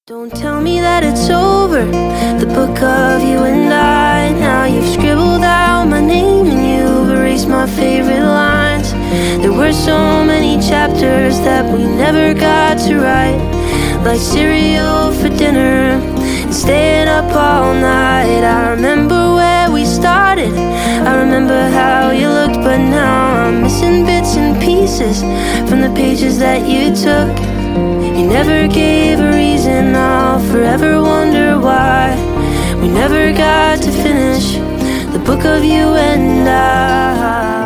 Don't tell me that it's over, the book of you and I. Now you've scribbled out my name and you've erased my favorite lines. There were so many chapters that we never got to write, like cereal for dinner and staying up all night. I remember where we started, I remember how you looked, but now I'm missing bits and pieces from the pages that you took. You never gave a reason, I'll forever wonder why we never got to finish the book of you and I.